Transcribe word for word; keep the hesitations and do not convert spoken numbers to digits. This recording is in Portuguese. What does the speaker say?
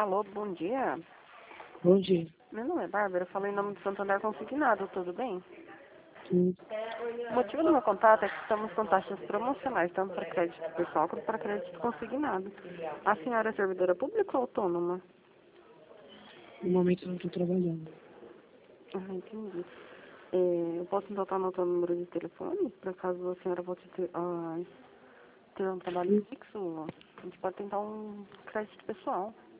Alô, bom dia. Bom dia. Meu nome é Bárbara, eu falei em nome do Santander Consignado, tudo bem? Tudo. O motivo do meu contato é que estamos com taxas promocionais, tanto para crédito pessoal quanto para crédito consignado. A senhora é servidora pública ou autônoma? No momento eu não estou trabalhando. Ah, entendi. É, eu posso então estar anotando o número de telefone, para caso a senhora volte a ter, ah, ter um trabalho Sim. fixo, a gente pode tentar um crédito pessoal.